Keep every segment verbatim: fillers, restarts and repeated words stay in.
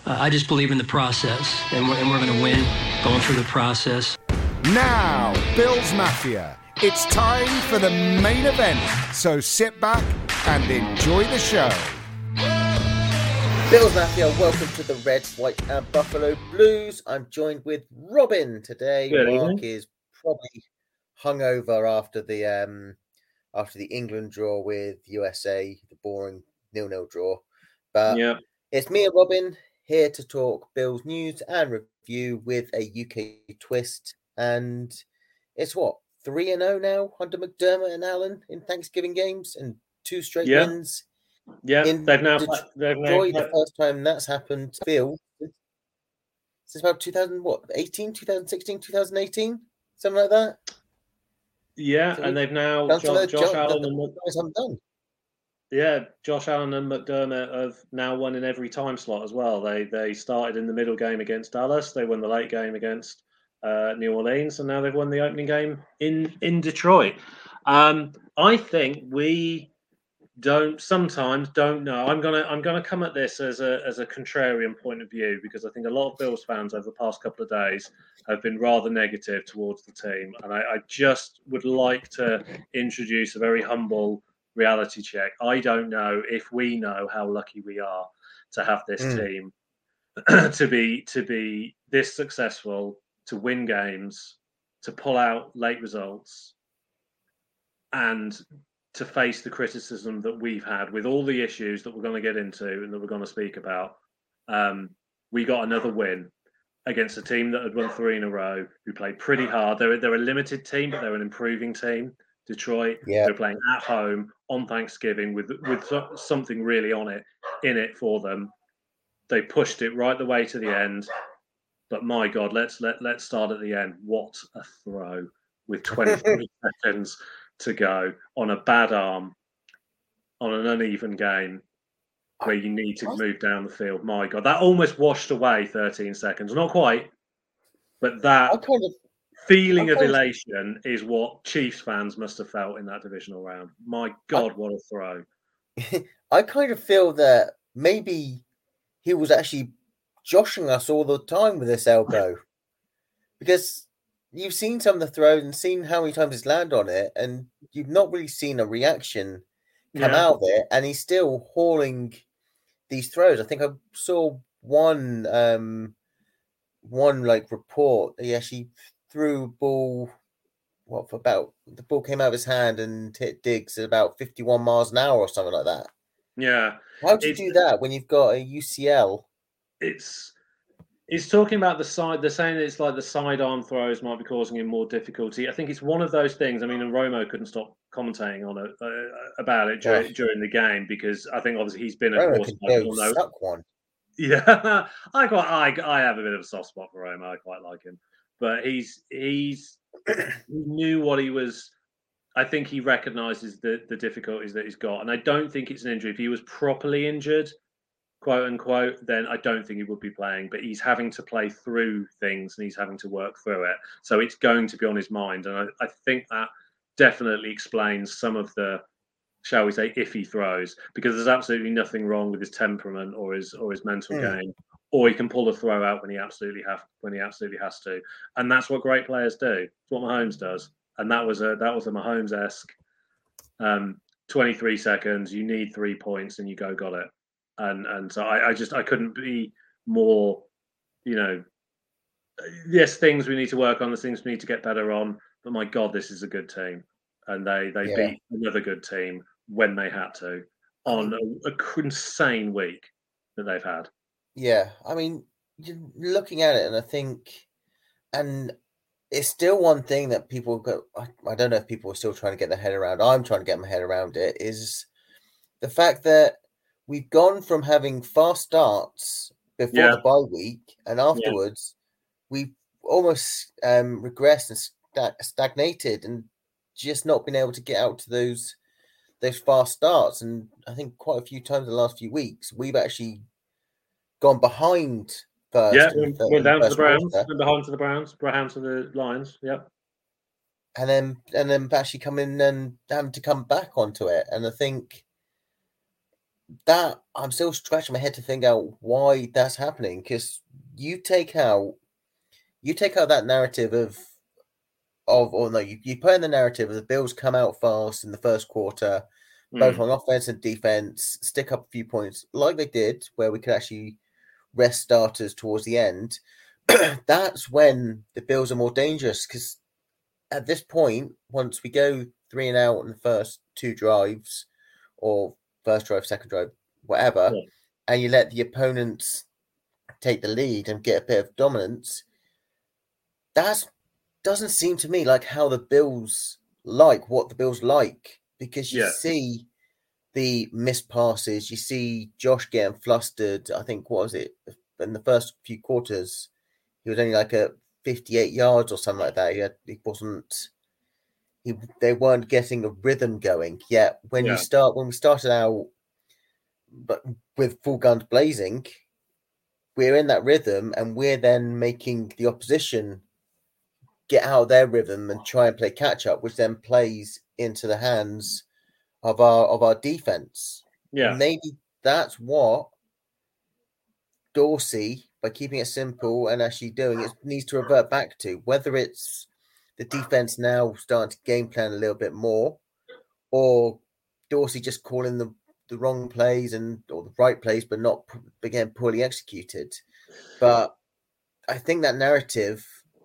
Uh, I just believe in the process, and we're, and we're going to win going through the process. Now, Bills Mafia, it's time for the main event. So sit back and enjoy the show. Bills Mafia, welcome to the Reds, White and Buffalo Blues. I'm joined with Robin today. Good Mark evening. is probably hungover after the um after the England draw with U S A, the boring nil-nil draw. But Yeah. it's me and Robin here to talk Bills news and review with a U K twist. And it's what, three and oh now under McDermott and Allen in Thanksgiving games and two straight Yeah. wins. Yeah, In they've now Detroit, they've now the first time that's happened, Phil, since about two thousand, what, eighteen, twenty sixteen, twenty eighteen, something like that. Yeah, So and they've now done some Josh, of the Josh jo- Allen that and the Mc- guys haven't done. yeah, Josh Allen and McDermott have now won in every time slot as well. They they started in the middle game against Dallas, they won the late game against uh, New Orleans, and now they've won the opening game in in Detroit. Um, I think we don't sometimes don't know. I'm gonna I'm gonna come at this as a as a contrarian point of view because I think a lot of Bills fans over the past couple of days have been rather negative towards the team, and I, I just would like to introduce a very humble reality check. I don't know if we know how lucky we are to have this Mm. team to be to be this successful, to win games, to pull out late results, and to face the criticism that we've had with all the issues that we're going to get into and that we're going to speak about. Um, we got another win against a team that had won three in a row, who played pretty hard. They're, they're a limited team, but they're an improving team. Detroit, Yeah. they're playing at home on Thanksgiving with with something really on it, in it for them. They pushed it right the way to the end. But my God, let's let let's start at the end. What a throw with twenty-three seconds to go on a bad arm, on an uneven game where you need to move down the field. My God, that almost washed away thirteen seconds. Not quite, but that I kind of, feeling I of kind of- elation is what Chiefs fans must have felt in that divisional round. My God, what a throw. I kind of feel that maybe he was actually joshing us all the time with this elbow. Because you've seen some of the throws and seen how many times he's landed on it, and you've not really seen a reaction come Yeah. out of it, and he's still hauling these throws. I think I saw one um one like report that he actually threw a ball what for about the ball came out of his hand and hit Diggs at about fifty-one miles an hour or something like that. Yeah. How do you It's- do that when you've got a U C L? It's He's talking about the side. They're saying that it's like the sidearm throws might be causing him more difficulty. I think it's one of those things. I mean, and Romo couldn't stop commentating on it uh, about it during, Yeah. during the game because I think obviously he's been a Romo quarterback. can We'll go know- suck one. Yeah, I quite I, I have a bit of a soft spot for Romo. I quite like him, but he's he's he knew what he was. I think he recognises the the difficulties that he's got, and I don't think it's an injury. If he was properly injured, quote unquote, then I don't think he would be playing. But he's having to play through things and he's having to work through it. So it's going to be on his mind. And I, I think that definitely explains some of the, shall we say, iffy throws, because there's absolutely nothing wrong with his temperament or his or his mental Mm. game. Or he can pull a throw out when he absolutely have when he absolutely has to. And that's what great players do. It's what Mahomes does. And that was a that was a Mahomes-esque um, twenty-three seconds, you need three points and you go got it. And and so I, I just I couldn't be more, you know, yes, things we need to work on, the things we need to get better on. But my God, this is a good team, and they they Yeah. beat another good team when they had to on a, a insane week that they've had. Yeah, I mean, you're looking at it, and I think, and it's still one thing that people go. I, I don't know if people are still trying to get their head around. I'm trying to get my head around it. Is the fact that we've gone from having fast starts before Yeah. the bye week, and afterwards we've almost um, regressed and sta- stagnated, and just not been able to get out to those those fast starts. And I think quite a few times in the last few weeks we've actually gone behind first. Yeah, in went, the- went in the down to the first Browns, quarter. went behind to the Browns, behind to the Lions. Yep. and then and then actually coming and having to come back onto it. And I think that I'm still scratching my head to think out why that's happening. Because you take out, you take out that narrative of, of or no, you, you put in the narrative of the Bills come out fast in the first quarter, mm. both on offense and defense, stick up a few points like they did, where we could actually rest starters towards the end. That's when the Bills are more dangerous, because at this point, once we go three and out in the first two drives, or first drive, second drive, whatever, yeah. and you let the opponents take the lead and get a bit of dominance, that doesn't seem to me like how the Bills like what the Bills like, because you yeah. see the missed passes, you see Josh getting flustered. I think, what was it, in the first few quarters, he was only like at fifty-eight yards or something like that. He, had, he wasn't, he, they weren't getting a rhythm going yet. When yeah. you start, when we started out, but with full guns blazing, we're in that rhythm, and we're then making the opposition get out of their rhythm and try and play catch up, which then plays into the hands of our of our defense. Yeah, and maybe that's what Dorsey, by keeping it simple and actually doing it, needs to revert back to. Whether it's the defense now starting to game plan a little bit more, or Dorsey just calling the, the wrong plays and or the right plays, but not again poorly executed. But I think that narrative,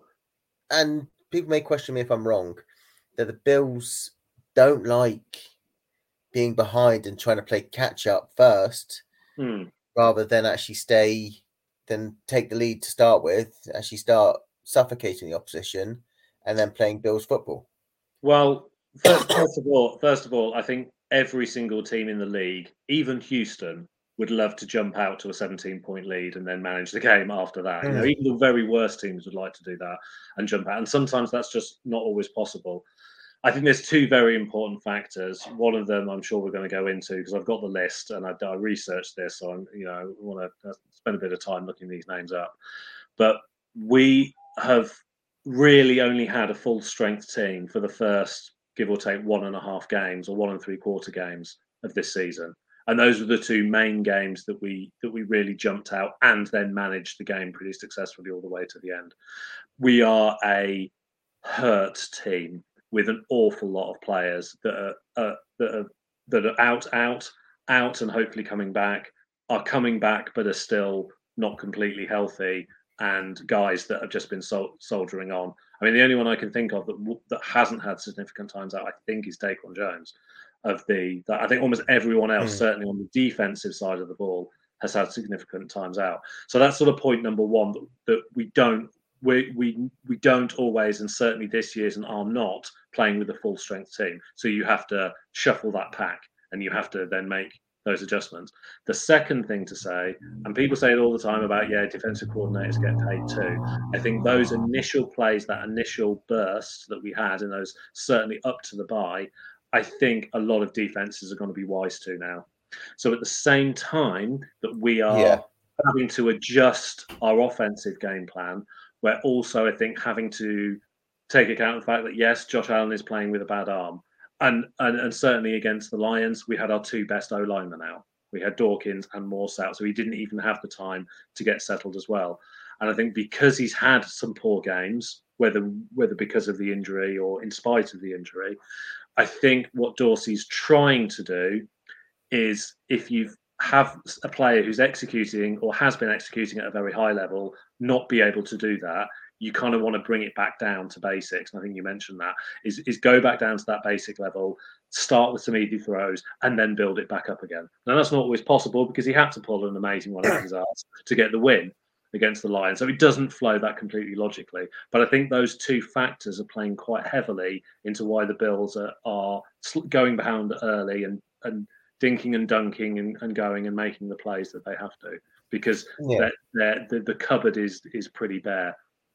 and people may question me if I'm wrong, that the Bills don't like being behind and trying to play catch up first, hmm. rather than actually stay, then take the lead to start with, actually start suffocating the opposition, and then playing Bills football. Well, first, first of all, first of all, I think every single team in the league, even Houston, would love to jump out to a seventeen-point lead and then manage the game after that. Mm. You know, even the very worst teams would like to do that and jump out. And sometimes that's just not always possible. I think there's two very important factors. One of them I'm sure we're going to go into, because I've got the list and I, I researched this, so I'm, you know, want to spend a bit of time looking these names up. But we have really only had a full strength team for the first, give or take, one and a half games or one and three quarter games of this season. And those were the two main games that we that we really jumped out and then managed the game pretty successfully all the way to the end. We are a hurt team with an awful lot of players that are uh, that are that are out, out, out, and hopefully coming back. Are coming back, but are still not completely healthy, and guys that have just been sol- soldiering on. I mean, the only one I can think of that that hasn't had significant times out, I think, is Daquan Jones. Of the, that I think almost everyone else, mm. certainly on the defensive side of the ball, has had significant times out. So that's sort of point number one, that, that we don't we we we don't always, and certainly this year's, and are not playing with a full strength team. So you have to shuffle that pack, and you have to then make those adjustments. The second thing to say, and people say it all the time about, yeah, defensive coordinators get paid too. I think those initial plays, that initial burst that we had in those, certainly up to the bye, I think a lot of defenses are going to be wise to now. So at the same time that we are yeah. having to adjust our offensive game plan, we're also, I think, having to take account of the fact that, yes, Josh Allen is playing with a bad arm. And, and and certainly against the Lions, we had our two best O-linemen out. We had Dawkins and Morse out, so he didn't even have the time to get settled as well. And I think because he's had some poor games, whether whether because of the injury or in spite of the injury, I think what Dorsey's trying to do is, if you have a player who's executing or has been executing at a very high level, not be able to do that, you kind of want to bring it back down to basics. And I think you mentioned that, is, is go back down to that basic level, start with some easy throws, and then build it back up again. Now, that's not always possible, because he had to pull an amazing one out of his ass to get the win against the Lions. So it doesn't flow that completely logically. But I think those two factors are playing quite heavily into why the Bills are, are going behind early and, and dinking and dunking and, and going and making the plays that they have to, because yeah. they're, they're, the, the cupboard is is pretty bare.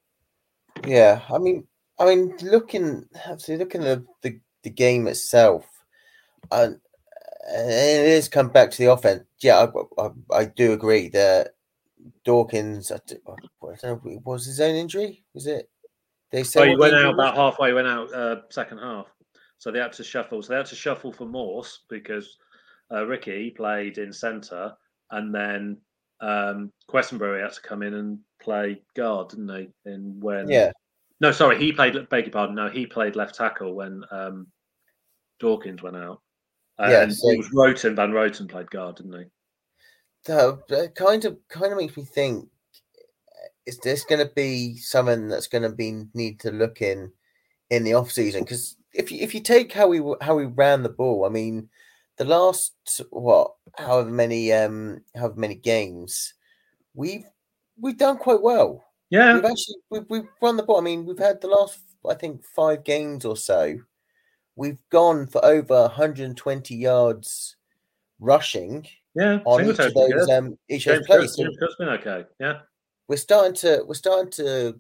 Yeah, I mean, I mean, looking, actually looking at the, the game itself, and, and it is come back to the offense. Yeah, I, I, I do agree that Dawkins, I don't know, was his own injury? Was it? They said oh, he went out about halfway. He went out uh, second half, so they had to shuffle. So they had to shuffle for Morse, because uh, Ricky played in centre, and then um, Questenbury had to come in and play guard, didn't he? In when Yeah. No, sorry, he played. Beg your pardon. No, he played left tackle when um, Dawkins went out. Uh, Yeah, and so- it was Roten. Van Roten played guard, didn't he? So it kind of kind of makes me think: is this going to be something that's going to be need to look in in the off season? Because if you if you take how we how we ran the ball, I mean, the last what however many um however many games we've we've done quite well. Yeah, We've actually we've, we've run the ball. I mean, we've had the last I think five games or so. We've gone for over one hundred twenty yards rushing yeah. on each of those um each of those plays. So James Cook's been okay. Yeah, we're starting to we're starting to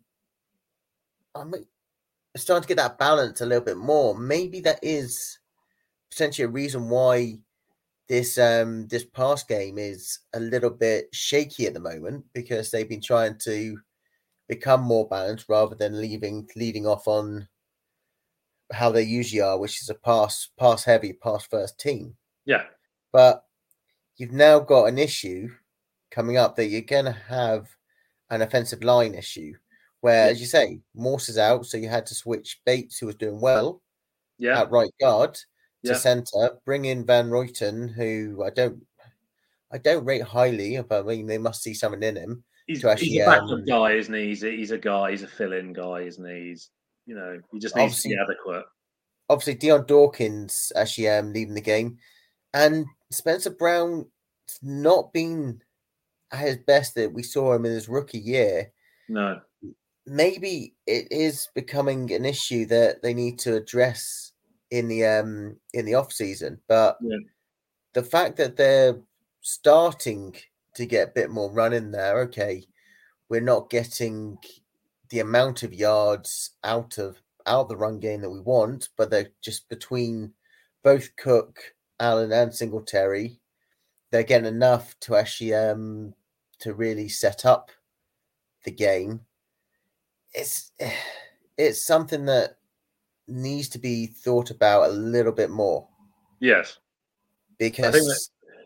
I mean, we're starting to get that balance a little bit more. Maybe that is potentially a reason why this um this pass game is a little bit shaky at the moment, because they've been trying to become more balanced rather than leaving leading off on how they usually are, which is a pass pass heavy, pass first team. yeah, But you've now got an issue coming up that you're going to have an offensive line issue where, Yeah. as you say, Morse is out, so you had to switch Bates, who was doing well yeah, at right guard, to Yeah. centre. Bring in Van Royten, who I don't, I don't rate highly, but I mean they must see something in him. He's, to actually, he's a backup um, guy, isn't he? He's a, he's a guy. He's a fill-in guy, isn't he? He's, you know, he just needs to be Obviously- adequate. Obviously, Dion Dawkins actually um, leaving the game, and Spencer Brown not been at his best that we saw him in his rookie year. No, Maybe it is becoming an issue that they need to address in the um in the off season. But Yeah. the fact that they're starting to get a bit more run in there, okay, we're not getting the amount of yards out of out of the run game that we want, but they're just between both Cook, Allen, and Singletary, they're getting enough to actually um to really set up the game. It's it's something that needs to be thought about a little bit more, yes. because that-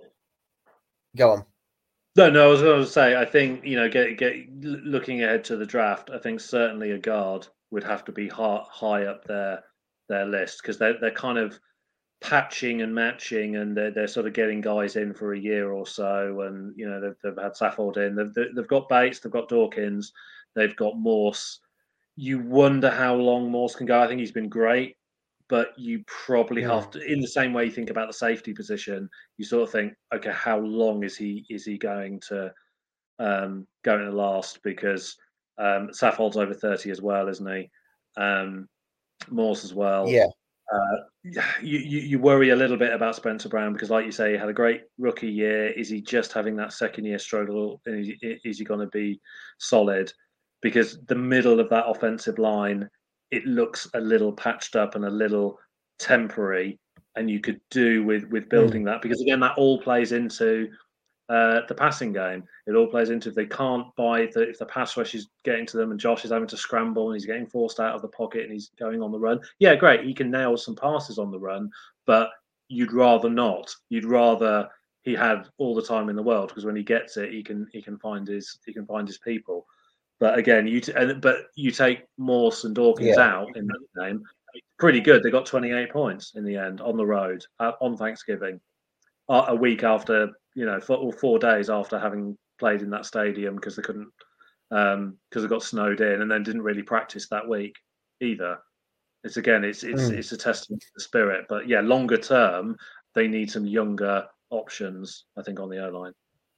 go on. No, no. I was going to say, I think, you know, get get looking ahead to the draft. I think certainly a guard would have to be high, high up their their list, because they're they're kind of patching and matching, and they're they're sort of getting guys in for a year or so, and you know they've they've had Saffold in, they've they've got Bates, they've got Dawkins, they've got Morse. You wonder how long Morse can go. I think he's been great, but you probably Yeah. have to, in the same way you think about the safety position, you sort of think, okay, how long is he is he going to um, going to last? Because um, Saffold's over thirty as well, isn't he? Um, Morse as well. Yeah, Uh, you, you you worry a little bit about Spencer Brown, because, like you say, he had a great rookie year. Is he just having that second year struggle? Is he, is he going to be solid? Because the middle of that offensive line, it looks a little patched up and a little temporary, and you could do with with building that, because again, that all plays into uh, the passing game. It all plays into, if they can't buy, if the, if the pass rush is getting to them and Josh is having to scramble and he's getting forced out of the pocket and he's going on the run. Yeah, great. He can nail some passes on the run, but you'd rather not. You'd rather he had all the time in the world, because when he gets it, he can he can find his he can find his people. But again, you t- and, but you take Morse and Dawkins Yeah. out in that game. Pretty good. They got twenty-eight points in the end on the road uh, on Thanksgiving, uh, a week after, you know, four, four days after having played in that stadium, because they couldn't, because um, they got snowed in, and then didn't really practice that week either. It's again, it's it's Mm. it's a testament to the spirit. But yeah, longer term, they need some younger options, I think, on the O line.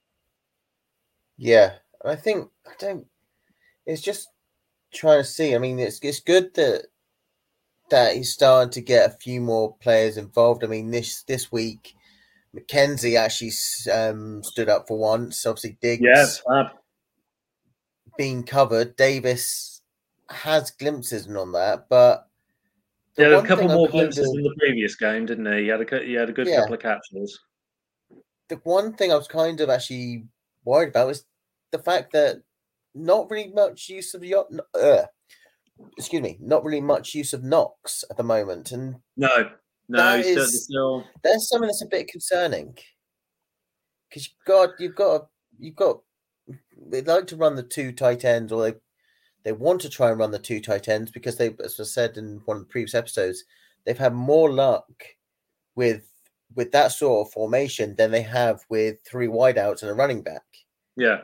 yeah. I think I don't. It's just trying to see. I mean, it's it's good that that he's starting to get a few more players involved. I mean, this this week, McKenzie actually um, stood up for once. Obviously, Diggs Yes, fab. being covered. Davis has glimpses on that, but the Yeah, a one couple thing I'm more kind glimpses of- in the previous game, didn't he? He had a cou- he had a good Yeah. couple of catches. the one thing I was kind of actually worried about was the fact that not really much use of your, uh, excuse me, not really much use of Knox at the moment, and No, No, that he's still, is still. There's something that's a bit concerning because you've got you've got you've got they like to run the two tight ends, or they they want to try and run the two tight ends because they, as I said in one of the previous episodes, they've had more luck with with that sort of formation than they have with three wideouts and a running back. Yeah.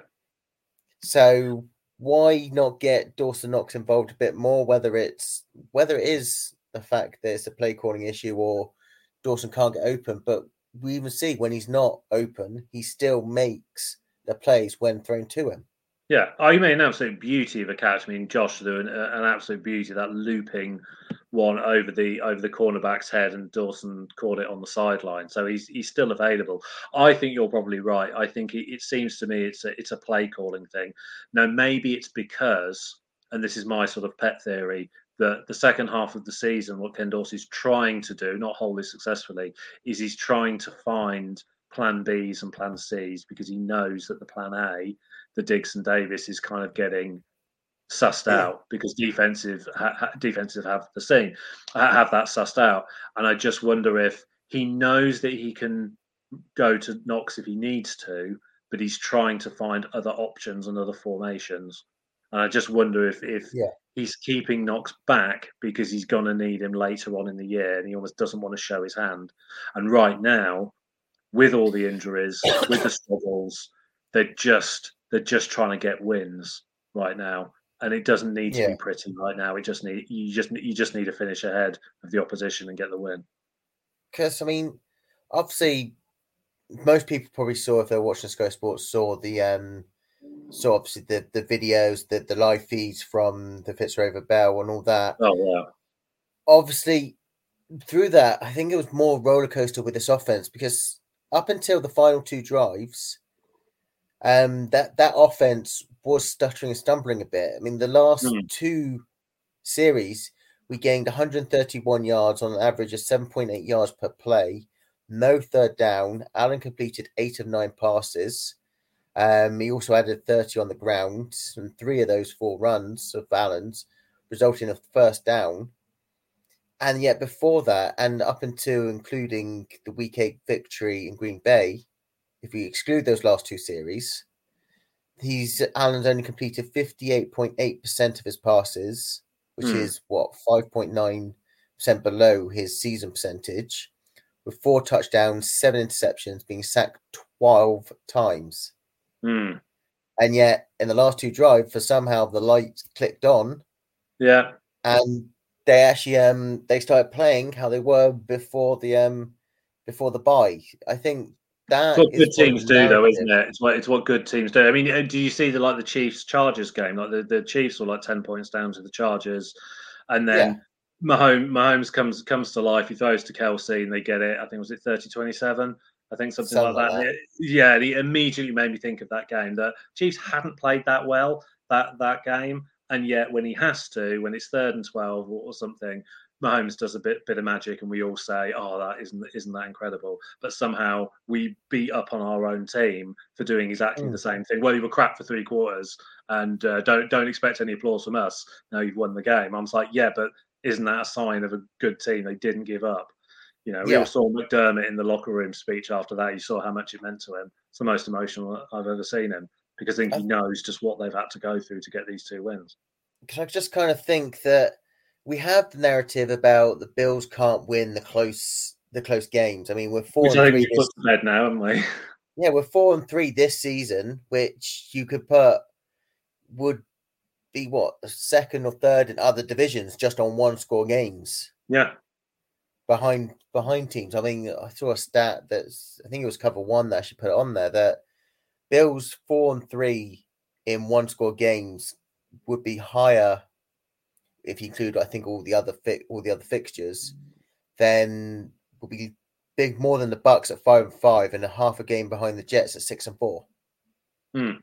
So why not get Dawson Knox involved a bit more? Whether it's whether it is the fact that it's a play calling issue or Dawson can't get open, but we even see when he's not open, he still makes the plays when thrown to him. Yeah, oh, you made an absolute beauty of a catch. I mean, Josh doing an absolute beauty, that looping one over the over the cornerback's head, and Dawson caught it on the sideline. So he's he's still available. I think you're probably right. I think it, it seems to me it's a it's a play calling thing. Now maybe it's because, and this is my sort of pet theory, that the second half of the season, what Ken Dorsey's trying to do, not wholly successfully, is he's trying to find plan Bs and plan Cs because he knows that the plan A, the Diggs and Davis, is kind of getting sussed yeah. out because defensive ha, defensive have the same have that sussed out. And I just wonder if he knows that he can go to Knox if he needs to, but he's trying to find other options and other formations. And I just wonder if if yeah. he's keeping Knox back because he's going to need him later on in the year, and he almost doesn't want to show his hand. And right now, with all the injuries, with the struggles, they're just they're just trying to get wins right now, and it doesn't need to yeah. be pretty right now. It just need you just you just need to finish ahead of the opposition and get the win. Because I mean, obviously, most people probably saw, if they're watching Sky Sports, saw the um, saw obviously the the videos, the the live feeds from the Fitzrover Bell and all that. Oh yeah. Obviously, through that, I think it was more roller coaster with this offense because up until the final two drives, um, that that offense was stuttering and stumbling a bit. I mean, the last mm. two series, we gained one hundred thirty-one yards on an average of seven point eight yards per play. No third down. Allen completed eight of nine passes. Um, he also added thirty on the ground, and three of those four runs of Allen's resulted in a first down. And yet before that, and up until including the week eight victory in Green Bay, if we exclude those last two series, he's Allen's only completed fifty-eight point eight percent of his passes, which mm. is what, five point nine percent below his season percentage, with four touchdowns, seven interceptions, being sacked twelve times. Mm. And yet in the last two drives, for somehow the lights clicked on. Yeah. And they actually um they started playing how they were before the um before the bye. I think that it's what is good teams do, narrative. though, isn't it? It's what it's what good teams do. I mean, do you see the like the Chiefs Chargers game? Like the, the Chiefs were like ten points down to the Chargers, and then yeah. Mahomes Mahomes comes comes to life. He throws to Kelsey, and they get it. I think was it thirty twenty-seven. I think something, something like that. Like that. It, yeah, he immediately made me think of that game. The Chiefs hadn't played that well that that game. And yet, when he has to, when it's third and twelve or, or something, Mahomes does a bit bit of magic, and we all say, "Oh, that isn't isn't that incredible?" But somehow we beat up on our own team for doing exactly mm. the same thing. Well, you were crap for three quarters, and uh, don't don't expect any applause from us. Now you've won the game. I was like, "Yeah, but isn't that a sign of a good team? They didn't give up." You know, we yeah. all saw McDermott in the locker room speech after that. You saw how much it meant to him. It's the most emotional I've ever seen him. Because I think he knows just what they've had to go through to get these two wins. Because I just kind of think that we have the narrative about the Bills can't win the close the close games. I mean, we're four which and I three. think we put to bed now, haven't we? Yeah, we're four and three this season, which you could put would be what, second or third in other divisions just on one score games. Yeah, behind behind teams. I mean, I saw a stat that's I think it was cover one that actually put it on there that Bills four and three in one score games would be higher if you include, I think, all the other fi- all the other fixtures. Then would be big more than the Bucks at five and five and a half a game behind the Jets at six and four. Hmm.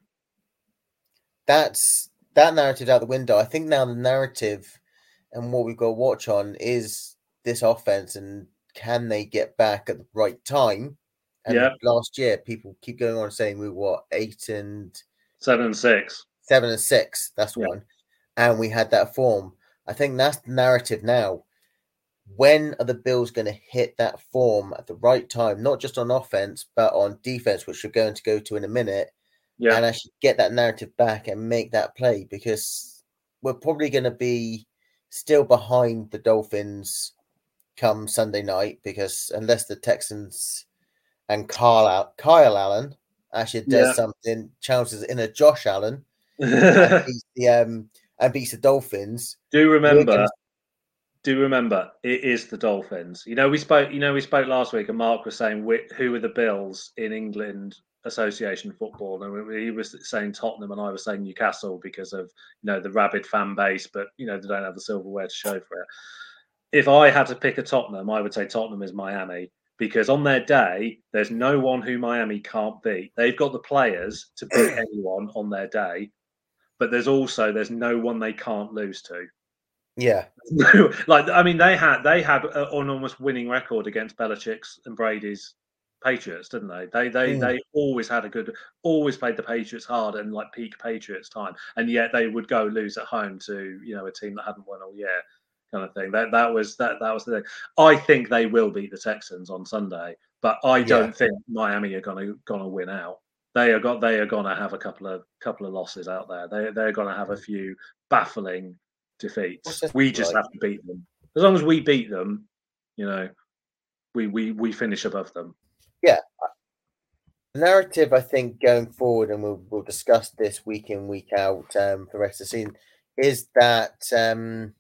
That's that narrative out the window. I think now the narrative and what we've got to watch on is this offense and can they get back at the right time. And yeah. last year, people keep going on saying we were eight and seven and six, seven and six. That's yeah. one, and we had that form. I think that's the narrative now. when are the Bills going to hit that form at the right time, not just on offense, but on defense, which we're going to go to in a minute, yeah. and actually get that narrative back and make that play, because we're probably going to be still behind the Dolphins come Sunday night, because unless the Texans and Kyle, Kyle Allen actually does Yeah. something, chances in a Josh Allen and beats the um and beats the Dolphins. Do remember, gonna... do remember, it is the Dolphins. You know, we spoke. You know, we spoke last week, and Mark was saying who are the Bills in England Association football, and he was saying Tottenham, and I was saying Newcastle because of you know the rabid fan base, but you know they don't have the silverware to show for it. If I had to pick a Tottenham, I would say Tottenham is Miami, because on their day, there's no one who Miami can't beat. They've got the players to beat anyone on their day, but there's also there's no one they can't lose to. Yeah, like I mean, they had they had an almost winning record against Belichick's and Brady's Patriots, didn't they? They they mm. they always had a good, always played the Patriots hard and like peak Patriots time, and yet they would go lose at home to you know a team that hadn't won all year, kind of thing. That that was that that was the thing. I think they will beat the Texans on Sunday, but I don't yeah. think Miami are gonna gonna win out. They are got they are gonna have a couple of couple of losses out there. They they're gonna have a few baffling defeats. We just like? have to beat them. As long as we beat them, you know, we we we finish above them. Yeah. The narrative, I think, going forward, and we'll we'll discuss this week in, week out um, for the rest of the season, is that um,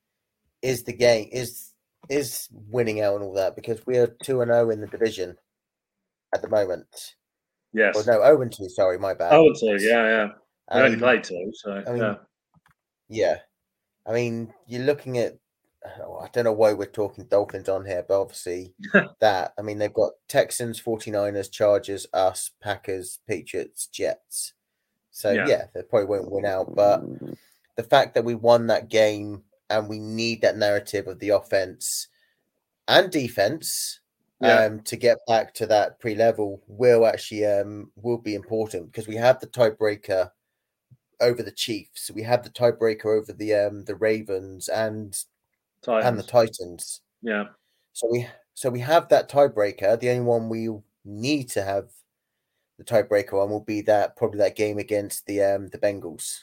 is the game is is winning out and all that, because we are two and zero in the division at the moment. Yes. Or no, zero and two. Sorry, my bad. Oh, and two. Yeah, yeah. We um, only played two, so I mean, yeah. Yeah. I mean, you're looking at, oh, I don't know why we're talking Dolphins on here, but obviously that, I mean, they've got Texans, forty-niners, Chargers, us, Packers, Patriots, Jets. So, yeah. yeah, they probably won't win out. But the fact that we won that game and we need that narrative of the offense and defense yeah. um, to get back to that pre-level will actually um, will be important, because we have the tiebreaker over the Chiefs. We have the tiebreaker over the um the Ravens and Titans. and the Titans. Yeah. So we so we have that tiebreaker. The only one we need to have the tiebreaker on will be that probably that game against the um the Bengals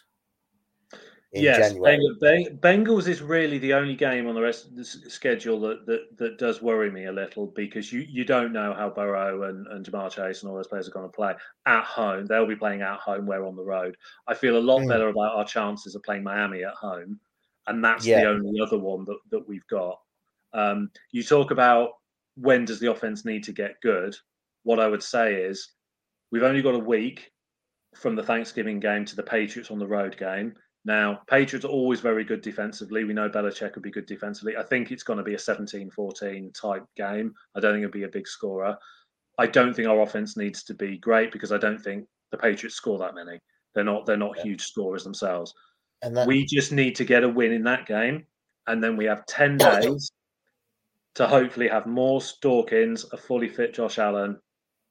in yes, January. Beng- Bengals is really the only game on the rest of the schedule that that, that does worry me a little, because you, you don't know how Burrow and, and Jamar Chase and all those players are going to play at home. They'll be playing at home. We're on the road. I feel a lot mm. better about our chances of playing Miami at home, and that's yeah. the only other one that, that we've got. Um, you talk about when does the offense need to get good? What I would say is we've only got a week from the Thanksgiving game to the Patriots on the road game. Now, Patriots are always very good defensively. We know Belichick will be good defensively. I think it's going to be a seventeen fourteen type game. I don't think it'll be a big scorer. I don't think our offense needs to be great, because I don't think the Patriots score that many. They're not they're not yeah. huge scorers themselves. And that... We just need to get a win in that game, and then we have ten days to hopefully have Morse, Dawkins, a fully fit Josh Allen,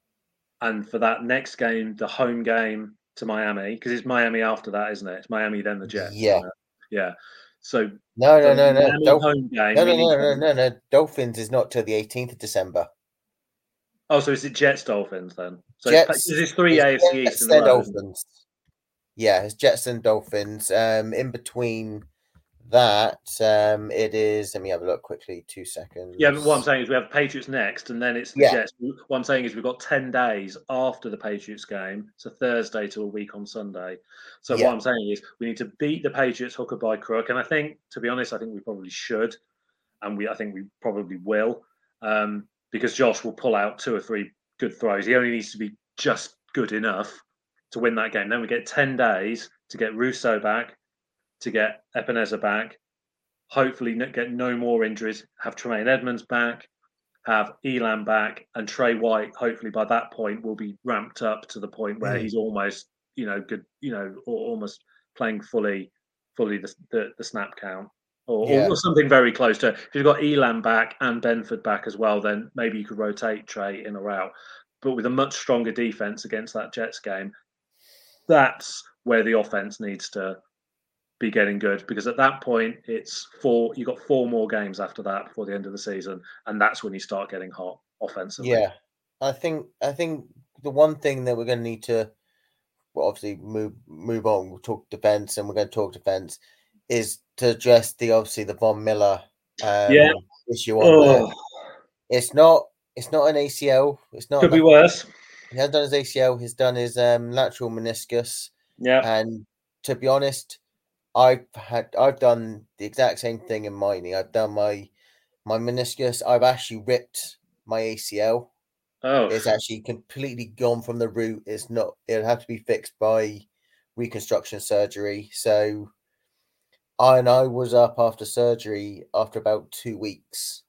and for that next game, the home game to Miami, because it's Miami after that, isn't it? It's Miami then the Jets. Yeah, yeah. So no, no, no, no, Dolph- home game, no, no, no, no, no, no. Dolphins is not till the eighteenth of December. Oh, so is it Jets Dolphins then? So Jets, it's, it's three A F C Jets East and Dolphins. Yeah, it's Jets and Dolphins. Um, in between that, um, it is. Let me have a look quickly. Two seconds. Yeah, but what I'm saying is we have Patriots next, and then it's the yeah. Jets. What I'm saying is we've got ten days after the Patriots game, so Thursday to a week on Sunday. So yeah. what I'm saying is we need to beat the Patriots hook or by crook, and I think, to be honest, I think we probably should, and we I think we probably will, um, because Josh will pull out two or three good throws. He only needs to be just good enough to win that game. Then we get ten days to get Russo back, to get Ebenezer back, hopefully get no more injuries, have Tremaine Edmonds back, have Elam back, and Trey White, hopefully by that point, will be ramped up to the point where mm. he's almost, you know, good, you know, almost playing fully, fully the the, the snap count, or, yeah. or something very close to it. If you've got Elam back and Benford back as well, then maybe you could rotate Trey in or out. But with a much stronger defense against that Jets game, that's where the offense needs to be getting good, because at that point it's four. You got four more games after that before the end of the season, and that's when you start getting hot offensively. Yeah, I think I think the one thing that we're going to need to, well, obviously move move on. We'll talk defense, and we're going to talk defense, is to address the obviously the Von Miller um, Yeah. issue on there. Oh, It's not it's not an A C L. It's not could be nothing- worse. He hasn't done his A C L. He's done his um, lateral meniscus. Yeah. And to be honest, I've had I've done the exact same thing in my knee. I've done my my meniscus. I've actually ripped my A C L. Oh, It's actually completely gone from the root. It's not. It'll have to be fixed by reconstruction surgery. So, I and I was up after surgery after about two weeks.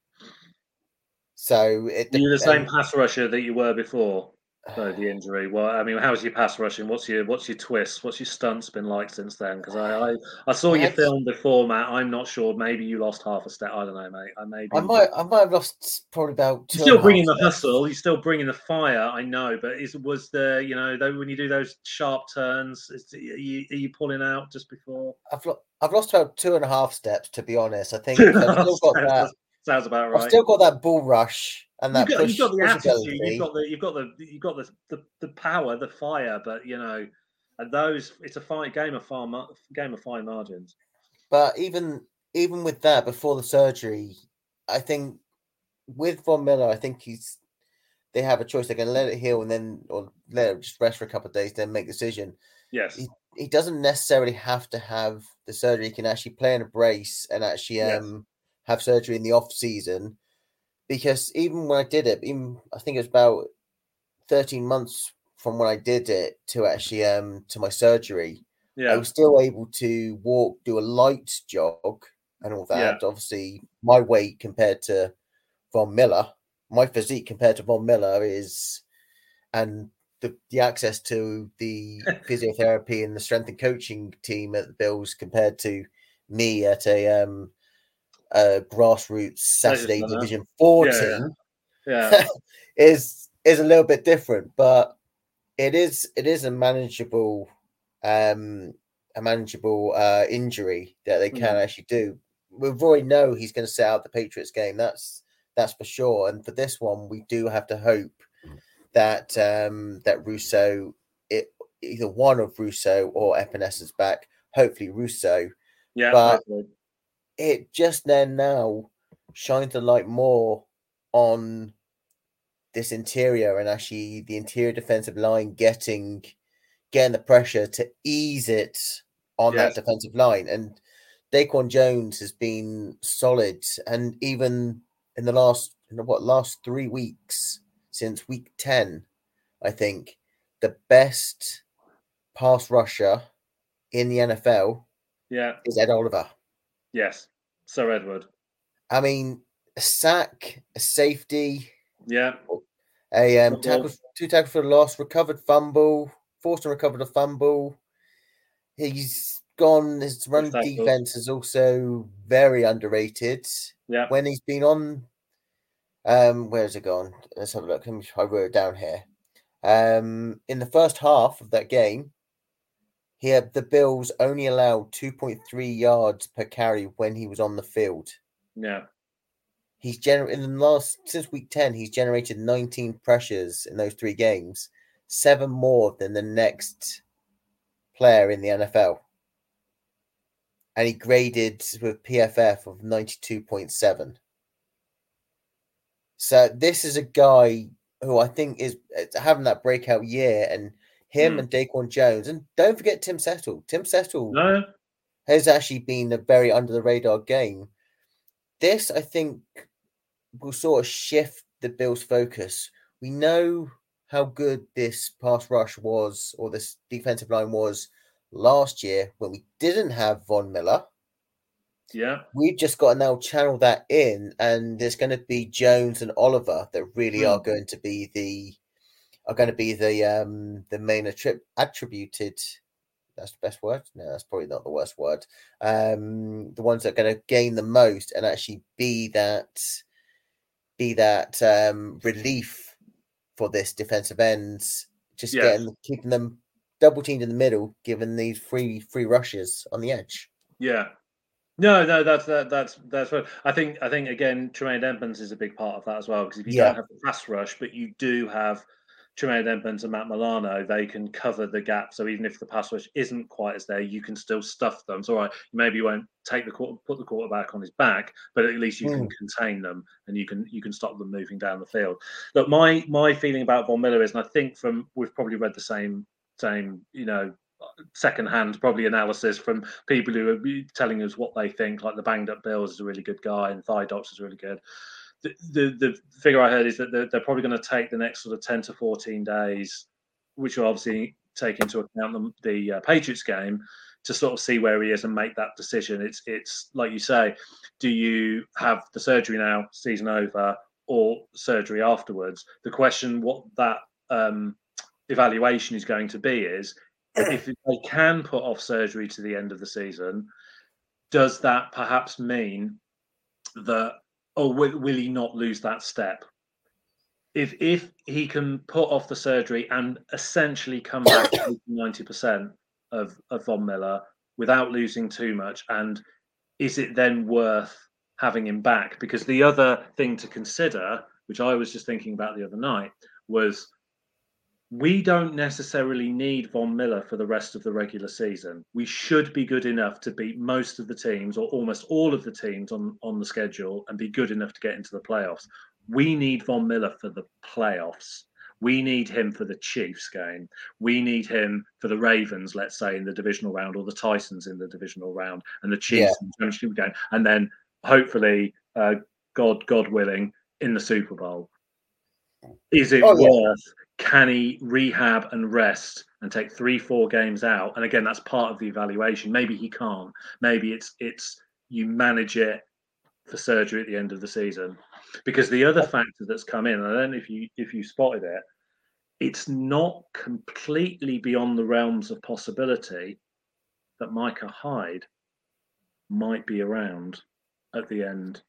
So it. Are you the same and- pass rusher that you were before? No, the injury. Well, I mean, how's your pass rushing? What's your what's your twist? What's your stunts been like since then? Because I, I I saw your That's- film before, Matt. I'm not sure. Maybe you lost half a step. I don't know, mate. I maybe. I might. I might have lost probably about. two You're still and a bringing the half steps. hustle. You're still bringing the fire. I know, but is was the you know though when you do those sharp turns, is, are, you, are you pulling out just before? I've lo- I've lost about two and a half steps, to be honest. I think I've still got that. sounds, sounds about right. I've still got that bull rush and that You've got, push. you've got the attitude. pushability. You've got the you've got the you've got the, the, the power, the fire. But you know, and those it's a fine game of fine mar- game of fine margins. But even even with that, before the surgery, I think with Von Miller, I think he's they have a choice. They can let it heal and then, or let it just rest for a couple of days, then make a decision. Yes. He, he doesn't necessarily have to have the surgery. He can actually play in a brace and actually Yes. um have surgery in the off season. Because even when I did it, even I think it was about thirteen months from when I did it to actually um to my surgery, I Yeah. was still able to walk, do a light jog and all that. Obviously, my weight compared to Von Miller, my physique compared to Von Miller is, and the, the access to the physiotherapy and the strength and coaching team at the Bills compared to me at a um a grassroots Saturday done that. Division Four Yeah, yeah. team Yeah. is is a little bit different, but it is it is a manageable um a manageable uh injury that they can Mm. actually do. We already know he's going to set out the Patriots game. That's that's for sure. And for this one, we do have to hope that um that Russo, it either one of Russo or Epinesa is back. Hopefully Russo. Yeah. But- hopefully. It just then now shines the light more on this interior and actually the interior defensive line getting getting the pressure to ease it on Yes. that defensive line. And Daquan Jones has been solid, and even in the last in the, what last three weeks since week ten, I think the best pass rusher in the N F L Yeah. is Ed Oliver. Yes. Sir Edward. I mean, a sack, a safety, Yeah. a um, Fumble. tackle, two tackles for loss, recovered fumble, forced and recovered a fumble. He's gone. His run Six tackles. defense is also very underrated. Yeah. When he's been on, um, where's it gone? Let's have a look. Let me, I wrote it down here. Um, in the first half of that game, he had the Bills only allowed two point three yards per carry when he was on the field. Yeah. He's gener- in the last since week ten, he's generated nineteen pressures in those three games, seven more than the next player in the N F L. And he graded with P F F of ninety-two point seven. So this is a guy who I think is having that breakout year, and him Hmm. and Daquan Jones, and don't forget Tim Settle. Tim Settle No. has actually been a very under the radar game. This, I think, will sort of shift the Bills' focus. We know how good this pass rush was, or this defensive line was last year when we didn't have Von Miller. Yeah. We've just got to now channel that in, and there's going to be Jones and Oliver that really Hmm. are going to be the are going to be the um the main attrib- attributed. That's the best word. No, that's probably not the worst word. Um, the ones that are going to gain the most and actually be that be that um relief for this defensive ends, just Yes. getting keeping them double teamed in the middle, given these free free rushes on the edge. Yeah. No, no, that's that, that's that's what I think. I think again, Tremaine Edmonds is a big part of that as well, because if you Yeah. don't have the pass rush, but you do have Tremaine Edmonds and Matt Milano, they can cover the gap. So even if the pass rush isn't quite as there, you can still stuff them. So all right, maybe you won't take the quarter, put the quarterback on his back, but at least you Mm. can contain them and you can you can stop them moving down the field. Look, my my feeling about Von Miller is, and I think from we've probably read the same same you know. second-hand probably analysis from people who are telling us what they think, like the Banged Up Bills is a really good guy and Thigh Docs is really good. The, the the figure I heard is that they're, they're probably going to take the next sort of ten to fourteen days, which will obviously take into account the, the uh, Patriots game, to sort of see where he is and make that decision. It's it's like you say, do you have the surgery now, season over, or surgery afterwards? The question what that um, evaluation is going to be is, if they can put off surgery to the end of the season, does that perhaps mean that, or will, will he not lose that step? If if he can put off the surgery and essentially come back to ninety percent of, of Von Miller without losing too much, and is it then worth having him back? Because the other thing to consider, which I was just thinking about the other night, was we don't necessarily need Von Miller for the rest of the regular season. We should be good enough to beat most of the teams, or almost all of the teams on, on the schedule, and be good enough to get into the playoffs. We need Von Miller for the playoffs. We need him for the Chiefs game. We need him for the Ravens, let's say, in the divisional round, or the Titans in the divisional round, and the Chiefs Yeah. in the championship game. And then hopefully, uh, God, God willing, in the Super Bowl. Is it Oh, yeah. worth, can he rehab and rest and take three, four games out? And again, that's part of the evaluation. Maybe he can't. Maybe it's it's you manage it for surgery at the end of the season. Because the other factor that's come in, I don't know if you if you spotted it, it's not completely beyond the realms of possibility that Micah Hyde might be around at the end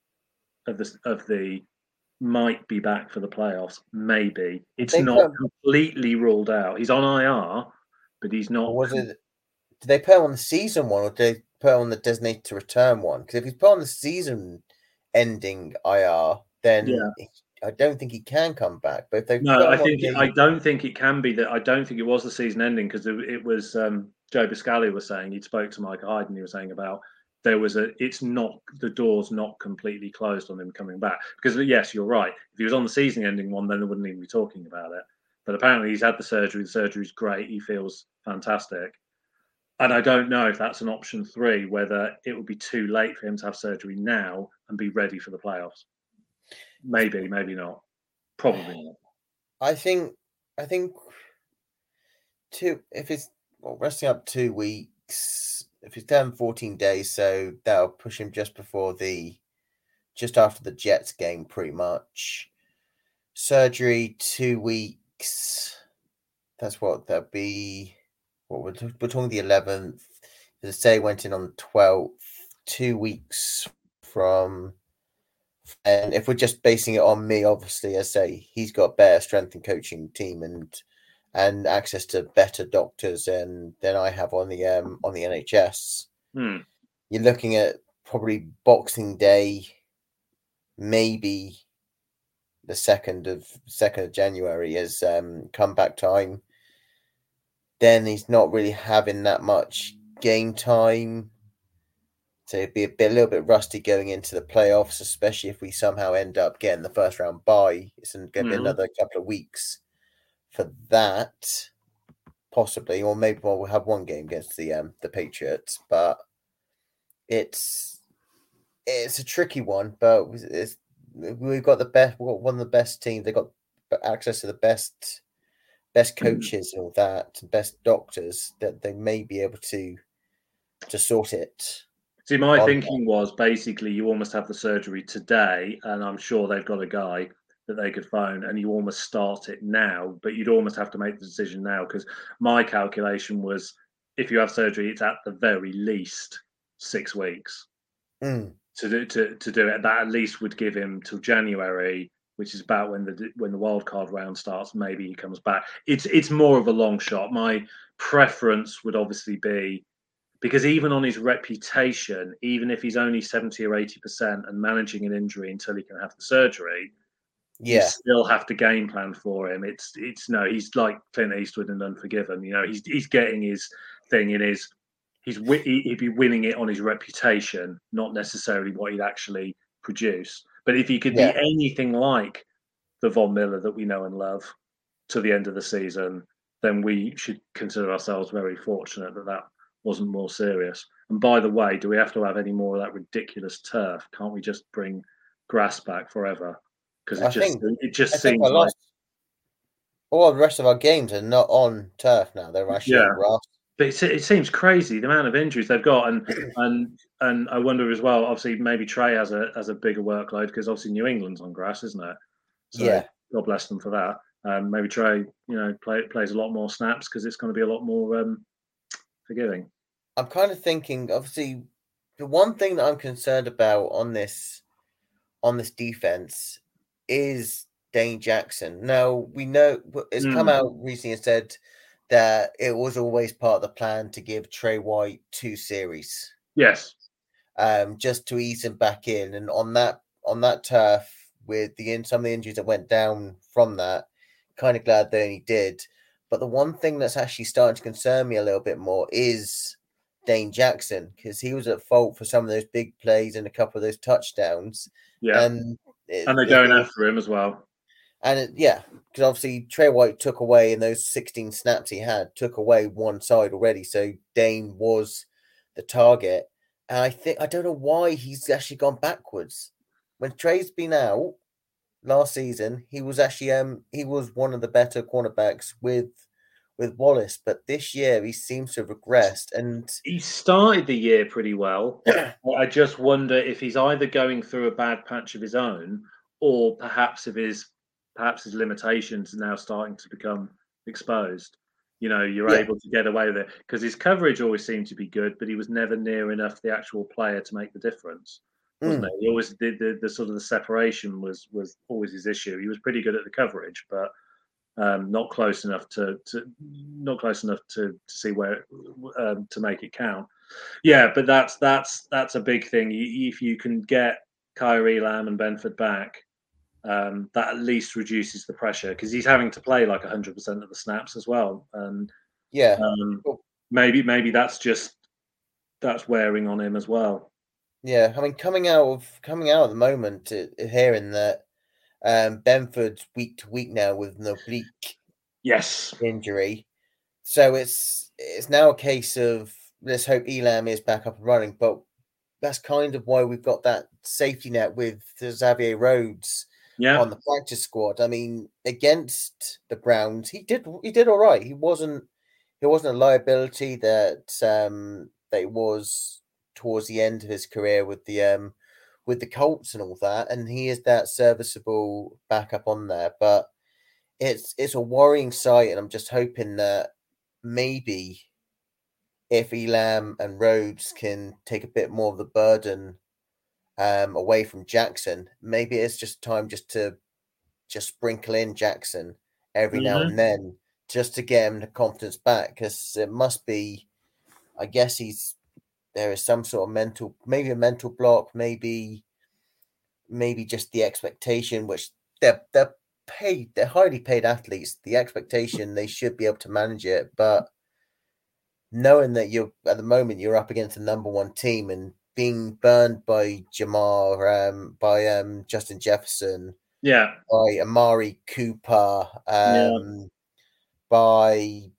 of the of the might be back for the playoffs. Maybe it's They not put- completely ruled out. He's on I R, but he's not. Or was it? Did they put him on the season one, or did they put him on the designated to return one? Because if he's put on the season-ending I R, then Yeah. he- I don't think he can come back. But if they No, put him I on think the- I don't think it can be that. I don't think it was the season ending, because it, it was um, Joe Biscaglia was saying he'd spoke to Micah Hyde and he was saying about there was a. It's not the door's not completely closed on him coming back, because yes, you're right. If he was on the season ending one, then they wouldn't even be talking about it. But apparently he's had the surgery. The surgery's great. He feels fantastic. And I don't know if that's an option three, whether it would be too late for him to have surgery now and be ready for the playoffs. Maybe, maybe not. Probably not. I think, I think, two. If it's well, resting up two weeks, if he's done fourteen days, so that'll push him just before the, just after the Jets game, pretty much. Surgery two weeks. That's what that'd be. What we're, we're talking the eleventh. The say went in on the twelfth. Two weeks from. And if we're just basing it on me, obviously, I say he's got better strength and coaching team and and access to better doctors and than I have on the um on the N H S. Hmm. You're looking at probably Boxing Day, maybe the second of second of January as um comeback time. Then he's not really having that much game time. So it'd be a, bit, a little bit rusty going into the playoffs, especially if we somehow end up getting the first round bye. It's going to be Mhm. another couple of weeks for that, possibly, or maybe well, we'll have one game against the um, the Patriots. But it's it's a tricky one. But it's, we've got the best, we've got one of the best teams. They got access to the best best coaches and all that, best doctors that they may be able to to sort it. See, my on thinking was basically you almost have the surgery today, and I'm sure they've got a guy that they could phone, and you almost start it now, but you'd almost have to make the decision now, because my calculation was if you have surgery, it's at the very least six weeks Mm. to do to, to do it. That at least would give him till January, which is about when the when the wild card round starts. Maybe he comes back. It's it's more of a long shot. My preference would obviously be, because even on his reputation, even if he's only seventy or eighty percent and managing an injury until he can have the surgery, you Yeah, still have to game plan for him. It's it's no, he's like Clint Eastwood in Unforgiven. You know, he's he's getting his thing in his he's wi- he- he'd be winning it on his reputation, not necessarily what he'd actually produce. But if he could yeah. be anything like the Von Miller that we know and love to the end of the season, then we should consider ourselves very fortunate that that wasn't more serious. And by the way, do we have to have any more of that ridiculous turf? Can't we just bring grass back forever? Because it I just think it just I think seems I like lost all the rest of our games are not on turf now. They're actually yeah. on grass. But it, it seems crazy the amount of injuries they've got, and and and I wonder as well. Obviously, maybe Trey has a has a bigger workload because obviously New England's on grass, isn't it? So Yeah, God bless them for that. Um, maybe Trey, you know, play, plays a lot more snaps because it's going to be a lot more um, forgiving. I'm kind of thinking. Obviously, the one thing that I'm concerned about on this on this defense is Dane Jackson. Now we know it's come Mm, out recently and said that it was always part of the plan to give Trey White two series, yes. um, just to ease him back in. And on that on that turf, with the in some of the injuries that went down from that, kind of glad they only did. But the one thing that's actually starting to concern me a little bit more is Dane Jackson, because he was at fault for some of those big plays and a couple of those touchdowns. Yeah. And it, And they're it going will, after him as well. and it, yeah, because obviously Trey White took away in those sixteen snaps he had, took away one side already. So Dane was the target. And I think, I don't know why he's actually gone backwards. When Trey's been out last season, he was actually, um, he was one of the better cornerbacks with, with Wallace. But this year he seems to have regressed. And He started the year pretty well. I just wonder if he's either going through a bad patch of his own, or perhaps if his perhaps his limitations are now starting to become exposed. You know, you're yeah, able to get away with it because his coverage always seemed to be good, but he was never near enough the actual player to make the difference, wasn't mm, it? He always did the, the sort of the separation was was always his issue. He was pretty good at the coverage, but um, not close enough to, to not close enough to, to see where um, to make it count. Yeah, but that's that's that's a big thing. If you can get Kyrie, Lamb, and Benford back, um, that at least reduces the pressure because he's having to play like one hundred percent of the snaps as well, and yeah. um, Well, maybe maybe that's just that's wearing on him as well. yeah, I mean, coming out of coming out at the moment, uh, hearing that um, Benford's week to week now with an oblique Yes. injury, so it's it's now a case of let's hope Elam is back up and running. But that's kind of why we've got that safety net with Xavier Rhodes Yeah. on the practice squad. I mean, against the Browns, he did he did all right. He wasn't he wasn't a liability that um, that he was towards the end of his career with the um, with the Colts and all that, and he is that serviceable backup on there. But it's it's a worrying sight, and I'm just hoping that maybe if Elam and Rhodes can take a bit more of the burden um, away from Jackson, maybe it's just time just to just sprinkle in Jackson every now Mm-hmm. and then just to get him the confidence back, because it must be, I guess he's there is some sort of mental, maybe a mental block, maybe maybe just the expectation, which they're they're paid, they're highly paid athletes. The expectation they should be able to manage it, but knowing that you're at the moment you're up against the number one team and being burned by Jamar, um, by um, Justin Jefferson, Yeah. by Amari Cooper, Yeah. um, by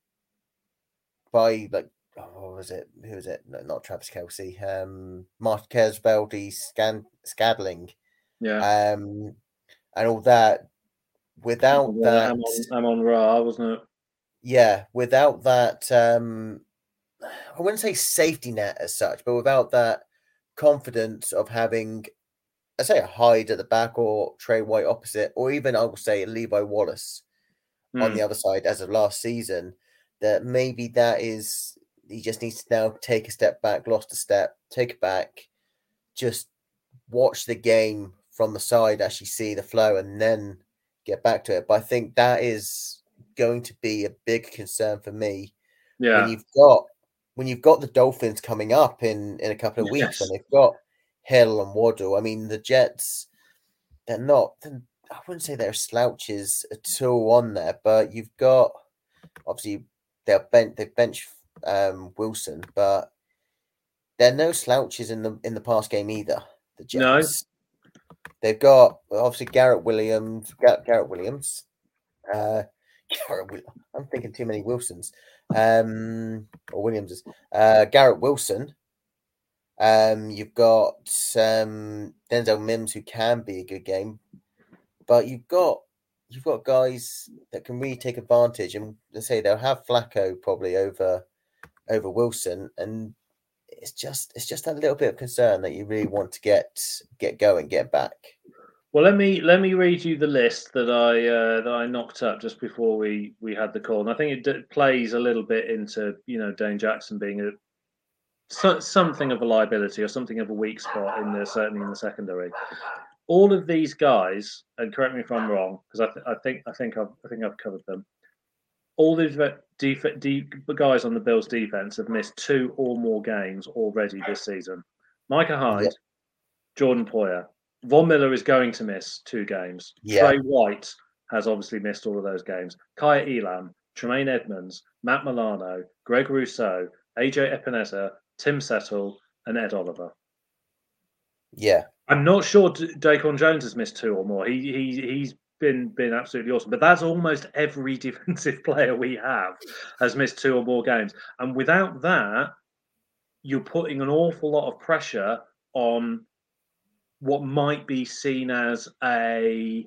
by like oh, what was it? Who was it? No, not Travis Kelsey. Um, Marquez Valdez Scan Scadling, Yeah. um, and all that. Without that, I'm on, I'm on Ra, wasn't it? yeah, without that, um, I wouldn't say safety net as such, but without that confidence of having, I say, a Hyde at the back or Trey White opposite, or even I will say Levi Wallace Hmm. on the other side as of last season, that maybe that is he just needs to now take a step back, lost a step, take it back, just watch the game from the side, actually see the flow, and then get back to it. But I think that is going to be a big concern for me Yeah. when you've got when you've got the Dolphins coming up in, in a couple of weeks, Yes. and they've got Hill and Waddle. I mean, the Jets, they're not, I wouldn't say they're slouches at all on there, but you've got, obviously, they'll bench, they've benched um, Wilson, but they're no slouches in the in the past game either, the Jets. No. They've got, obviously, Garrett Williams, Garrett Williams, uh, Garrett, I'm thinking too many Wilsons, um, or Williamses, uh, Garrett Wilson. Um, you've got um, Denzel Mims, who can be a good game, but you've got you've got guys that can really take advantage, and let's say they'll have Flacco probably over over Wilson, and it's just it's just a little bit of concern that you really want to get get going, get back. Well, let me let me read you the list that I uh, that I knocked up just before we we had the call, and I think it d- plays a little bit into you know Dane Jackson being a So, something of a liability or something of a weak spot in the certainly in the secondary. All of these guys, and correct me if I'm wrong, because I, th- I think I think I've I think I've covered them. All these def- de- guys on the Bills defense have missed two or more games already this season. Micah Hyde, yeah. Jordan Poyer, Von Miller is going to miss two games. Yeah. Trey White has obviously missed all of those games. Kaya Elam, Tremaine Edmonds, Matt Milano, Greg Rousseau, A J Epinesa, Tim Settle, and Ed Oliver. Yeah, I'm not sure D- Daquan Jones has missed two or more. He he he's been been absolutely awesome. But that's almost every defensive player we have has missed two or more games. And without that, you're putting an awful lot of pressure on what might be seen as a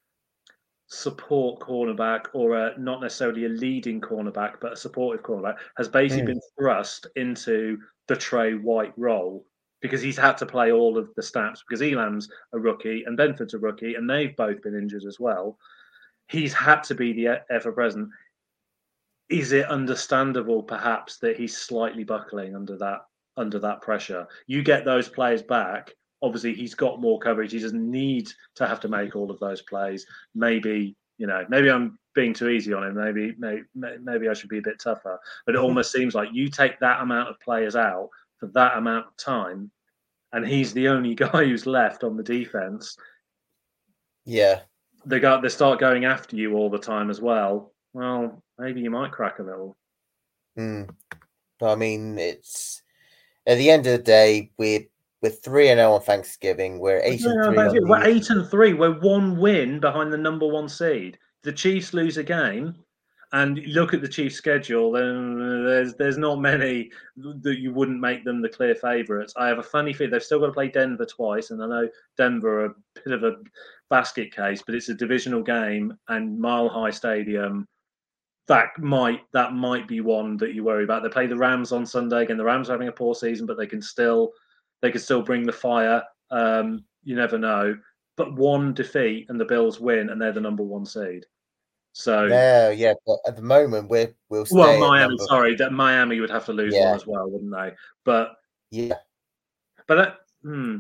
support cornerback, or a, not necessarily a leading cornerback, but a supportive cornerback, has basically mm. been thrust into the Trey White role because he's had to play all of the snaps because Elam's a rookie and Benford's a rookie and they've both been injured as well. He's had to be the ever-present. Is it understandable, perhaps, that he's slightly buckling under that under that pressure? You get those players back. Obviously, he's got more coverage. He doesn't need to have to make all of those plays. Maybe, you know, maybe I'm being too easy on him. Maybe, maybe, maybe I should be a bit tougher. But it almost seems like you take that amount of players out for that amount of time, and he's the only guy who's left on the defense. Yeah, they got they start going after you all the time as well. Well, maybe you might crack a little. Mm. I mean, it's at the end of the day, we're we're three and zero on Thanksgiving. We're eight yeah, and three. On we're eight and three. We're one win behind the number one seed. The Chiefs lose a game, and look at the Chiefs' schedule. And there's there's not many that you wouldn't make them the clear favourites. I have a funny feeling they've still got to play Denver twice, and I know Denver are a bit of a basket case, but it's a divisional game and Mile High Stadium. That might that might be one that you worry about. They play the Rams on Sunday. Again, the Rams are having a poor season, but they can still they can still bring the fire. Um, you never know. But one defeat and the Bills win, and they're the number one seed. So yeah, yeah. But at the moment, we're we'll stay well, Miami. number... Sorry, that Miami would have to lose yeah. one as well, wouldn't they? But yeah, but that, hmm,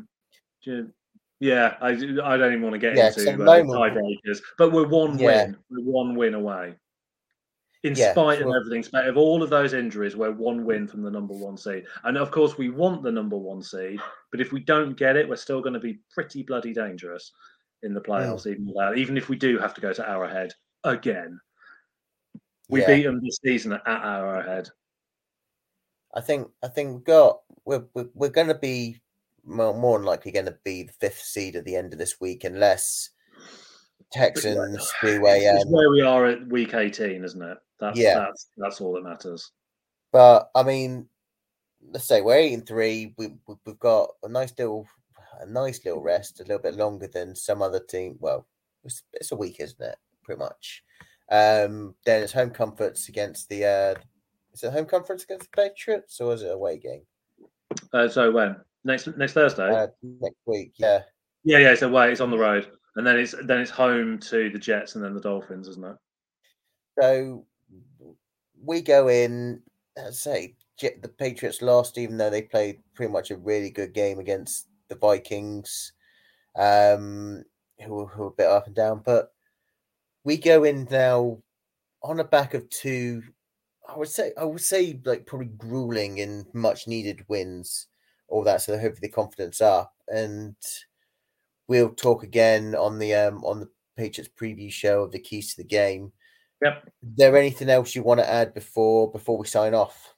yeah, I, I don't even want to get yeah, into uh, moment... tiebreakers. But we're one yeah. win. We're one win away. In yeah, spite of well, everything, in spite of all of those injuries, we're one win from the number one seed. And of course, we want the number one seed, but if we don't get it, we're still going to be pretty bloody dangerous in the playoffs, mm. even without, even if we do have to go to Arrowhead again. We yeah. beat them this season at Arrowhead. I think. I think we've got. We're we're, we're going to be more, more than likely going to be the fifth seed at the end of this week, unless Texans do a. Um, it's where we are at week eighteen, isn't it? That's, yeah, that's that's all that matters. But I mean, let's say we're eight and three. We we've got a nice little, a nice little rest, a little bit longer than some other team. Well, it's, it's a week, isn't it? Pretty much. Um, then it's home comforts against the. Uh, is it home comforts against the Patriots, or is it a away game? Uh, so when next next Thursday? Uh, next week, yeah. Yeah, yeah. It's away. It's on the road, and then it's then it's home to the Jets, and then the Dolphins, isn't it? So we go in, let's say, the Patriots lost, even though they played pretty much a really good game against the Vikings. um, who, who are a bit up and down. But we go in now on the back of two, I would say, I would say like probably grueling and much needed wins, all that. So hopefully the confidence up, and we'll talk again on the um on the Patriots preview show of the keys to the game. Yep. Is there anything else you want to add before before we sign off?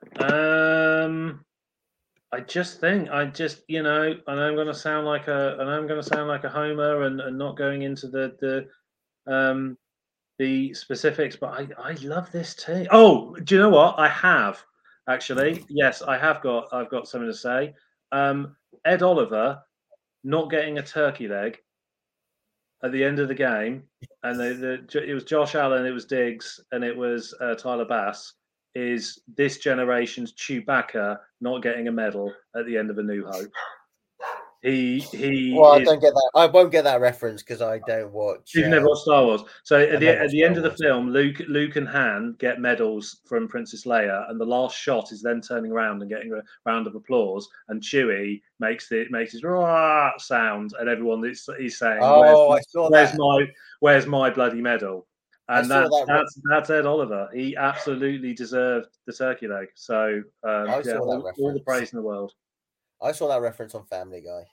Um, I just think I just you know, and I'm going to sound like a and I'm going to sound like a homer, and, and not going into the the um the specifics, but I I love this team. Oh, do you know what I have actually? Yes, I have got I've got something to say. Um, Ed Oliver not getting a turkey leg at the end of the game, and the, the it was Josh Allen, it was Diggs, and it was uh, Tyler Bass. Is this generation's Chewbacca not getting a medal at the end of A New Hope? He he. Well, is, I don't get that. I won't get that reference because I don't watch. You've uh, never watched Star Wars, so at I've the never at watched the end Star of the Wars. film, Luke Luke and Han get medals from Princess Leia, and the last shot is them turning around and getting a round of applause, and Chewie makes the makes his rah sound, and everyone is he's saying, Oh, "Where's, I saw where's that. my where's my bloody medal?" I And saw that's that. that's that's Ed Oliver. He absolutely deserved the turkey leg. So um, I yeah, saw that all, all the reference. praise in the world. I saw that reference on Family Guy.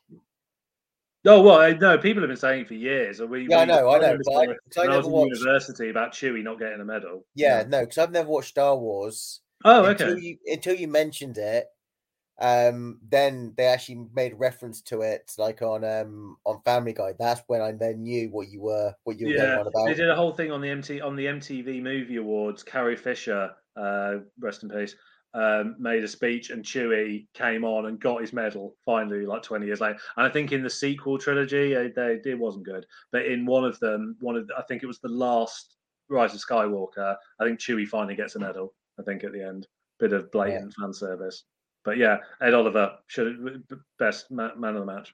Oh well, no, people have been saying it for years. We, Yeah, I we, know, I know, remember but I, saying it 'cause I when I was never in watched. university about Chewie not getting a medal. Yeah, no, because I've never watched Star Wars. Oh, until okay. you until you mentioned it. Um, then they actually made reference to it, like on um on Family Guy. That's when I then knew what you were what you were going Yeah, on about. they did a whole thing on the M T on the M T V Movie Awards. Carrie Fisher, uh, rest in peace, um, made a speech, and Chewie came on and got his medal finally, like twenty years later. And I think in the sequel trilogy, uh, they it wasn't good, but in one of them, one of the, I think it was the last Rise of Skywalker. I think Chewie finally gets a medal. I think at the end, bit of blatant fan service. But yeah, Ed Oliver should best man of the match.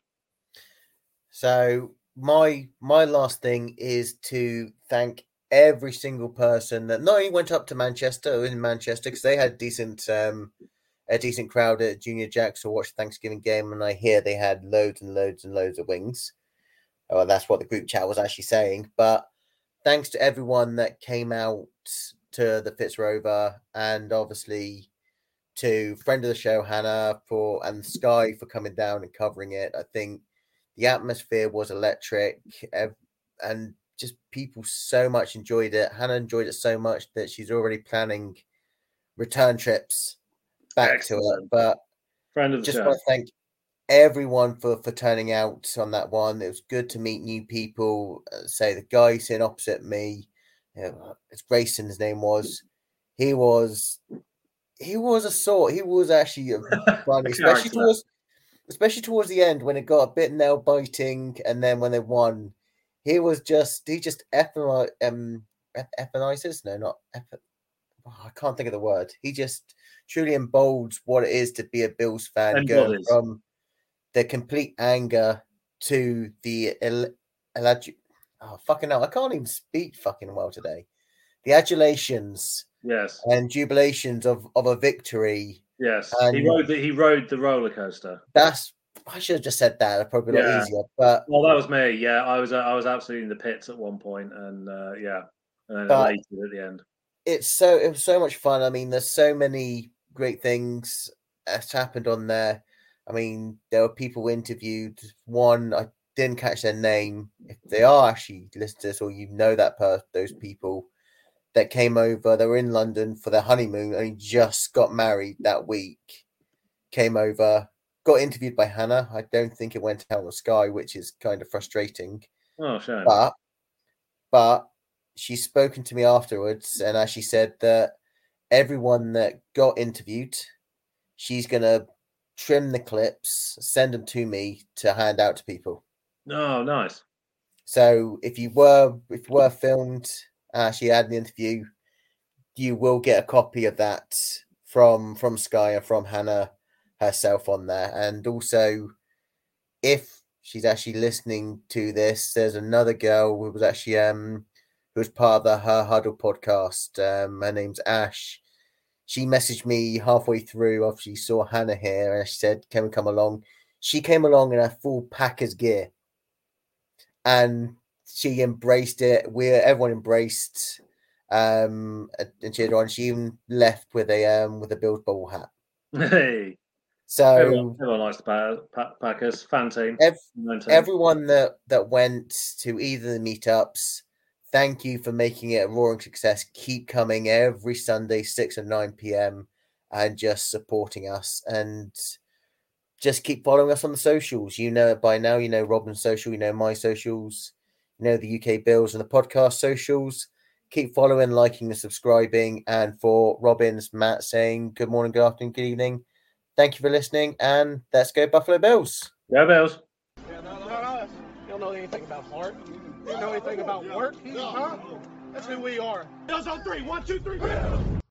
So my my last thing is to thank every single person that not only went up to Manchester in Manchester because they had decent um a decent crowd at Junior Jack's to watch the Thanksgiving game, and I hear they had loads and loads and loads of wings. Oh, that's what the group chat was actually saying. But thanks to everyone that came out to the Fitzrover, and obviously to friend of the show Hannah for and Sky for coming down and covering it. I think the atmosphere was electric, and just people so much enjoyed it. Hannah enjoyed it so much that she's already planning return trips back Excellent. to it. But friend of the just show. want to thank everyone for for turning out on that one. It was good to meet new people. Uh, say the guy sitting opposite me, you know, it's Grayson, his name was. He was he was a sort. He was actually funny, especially towards especially towards the end when it got a bit nail biting, and then when they won, he was just he just eph- um ephanizes no not eph- oh, I can't think of the word. He just truly emboldens what it is to be a Bills fan, Embodies. going from the complete anger to the el- el- oh fucking hell, I can't even speak fucking well today. The adulations, yes, and jubilations of, of a victory. Yes, and he rode the he rode the roller coaster. That's I should have just said that. It'd probably be a Yeah. lot easier. But well, that was me. Yeah, I was uh, I was absolutely in the pits at one point, and uh, yeah, and then But- elated at the end. it's so it was so much fun. I mean, there's so many great things that's happened on there. I mean, there were people interviewed. One, I didn't catch their name. If they are actually listeners or you know that per those people that came over, they were in London for their honeymoon, only just got married that week, came over, got interviewed by Hannah. I don't think it went out on Sky, which is kind of frustrating. Oh, shame. But, but she's spoken to me afterwards and actually said that everyone that got interviewed, she's going to trim the clips, send them to me to hand out to people. Oh, nice. So if you were if you were filmed, uh, she had an interview, you will get a copy of that from from Sky and from Hannah herself on there. And also, if she's actually listening to this, there's another girl who was actually um who was part of the Her Huddle podcast. Um, her name's Ash. She messaged me halfway through after she saw Hannah here, and she said, "Can we come along?" She came along in her full Packers gear. and she embraced it. We everyone embraced um, and cheered her on. She even left with a um, with a Bills bubble hat. Hey. So everyone, everyone likes the Packers fan team. Ev- everyone that, that went to either of the meetups, thank you for making it a roaring success. Keep coming every Sunday, six and nine p.m. and just supporting us. And just keep following us on the socials. You know it by now. You know Robin's social. You know my socials. You know the U K Bills and the podcast socials. Keep following, liking, and subscribing. And for Robin's, Matt saying good morning, good afternoon, good evening. Thank you for listening, and let's go Buffalo Bills. Go Bills. Yeah, no, not us. You don't know anything about heart. You don't know anything about work. Huh? That's who we are. Bills on three. One, two, three. Bills.